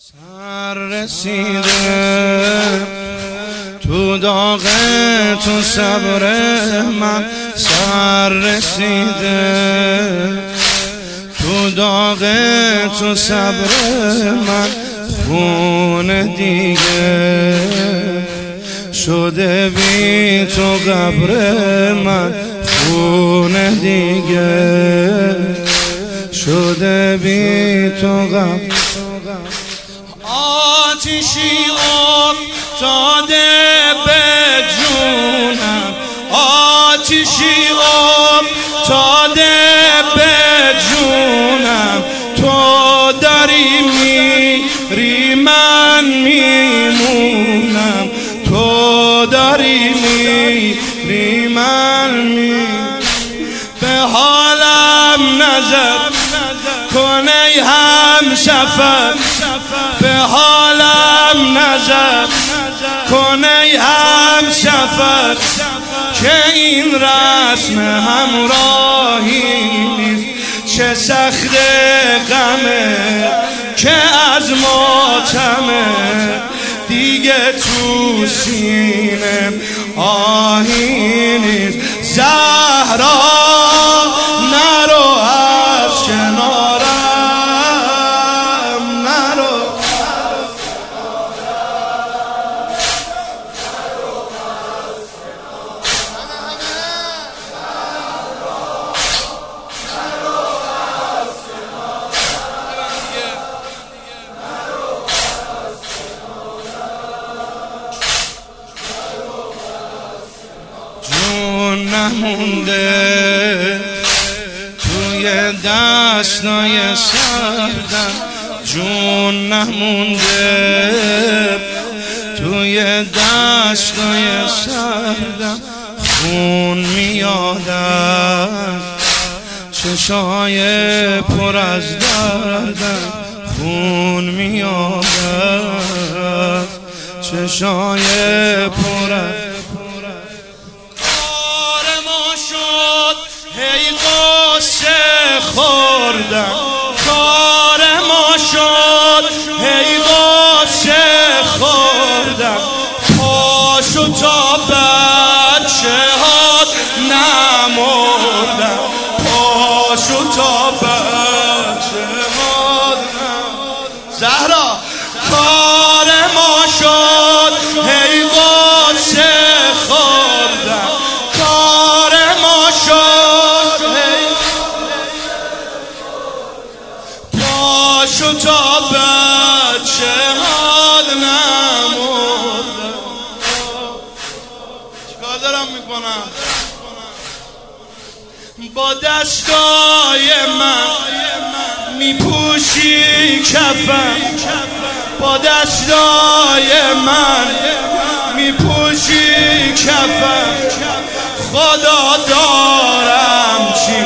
سر رسیده تو داغ تو صبر من، سر رسیده تو داغ تو صبر من، خون دیگه شده بی تو قبر من، خون دیگه شده بی تو قبر. آتشی افتاده به جونم، آتشی افتاده به جونم، تو داری میری من میمونم، تو داری میری من میمونم. به حالم نظر کن ای همسفر، به حالم نظر کن ای همسفر، که این رسم همراهی نیست. چه سخت غمه که از ماتمه، دیگه تو سینه آهی نیست. زهرا نرو از کنارم، نرو جون نمونده توی دستای سردم، جون نمونده توی دستای سردم، خون میاد از چشای پر از دردم، خون میاد از چشای پر از. کار ما شد هی قصه خوردم، کار ما شد هی قصه خوردم، پاشو تا بچه هات نمردم، پاشو تا بچه هات نمردم. زهرا کار ما شد هی قصه خوردم، کار ما شد هی پاشو تا بچه هات نمردم. چیکار دارم میکنم؟ با دستای من میپوشی کفن، با دستای من میپوشی کفن، خدا دارم چی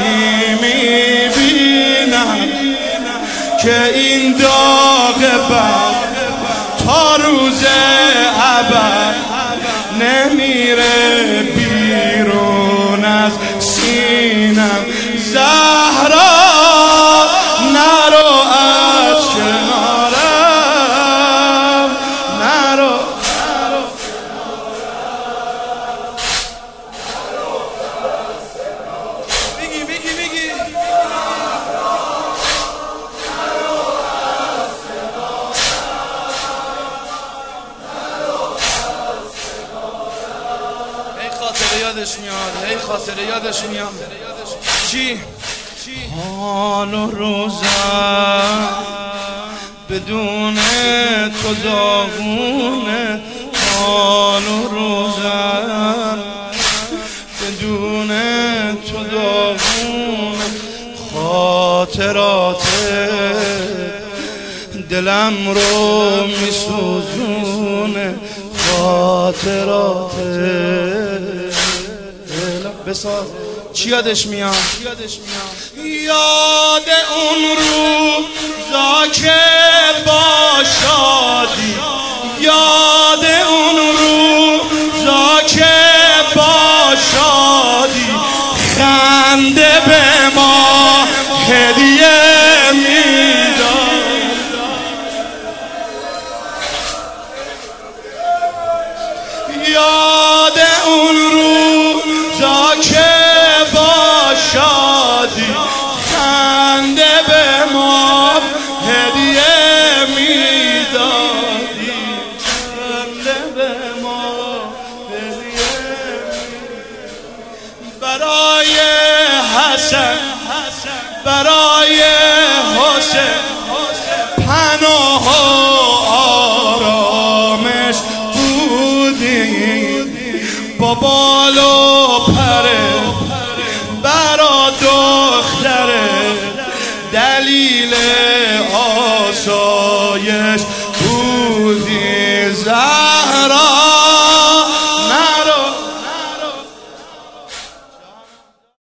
میبینم که این داغ بر تا روز ابد نمیره بیرون از سینم. زهرا نرو از کنارم، نرو بگی بگی بگی ای خاطره یادش میاد، ای خاطره یادش میاد. چی؟ حال و روزم بدون تو داغونه، حال و روزم بدون تو داغونه، خاطرات دلم رو میسوزونه، خاطرات دلم. بساز چی یادش میاد؟ یاد اون روزا که با شادی، یاد اون روزا که با شادی خنده به ما هدیه میداد. یاد اون روزا که با شادی خنده به ما هدیه میدادی، خنده به ما هدیه برای حسن برای حسین پناه و آرامش بودیم، با بال و پره برا دختره دلیل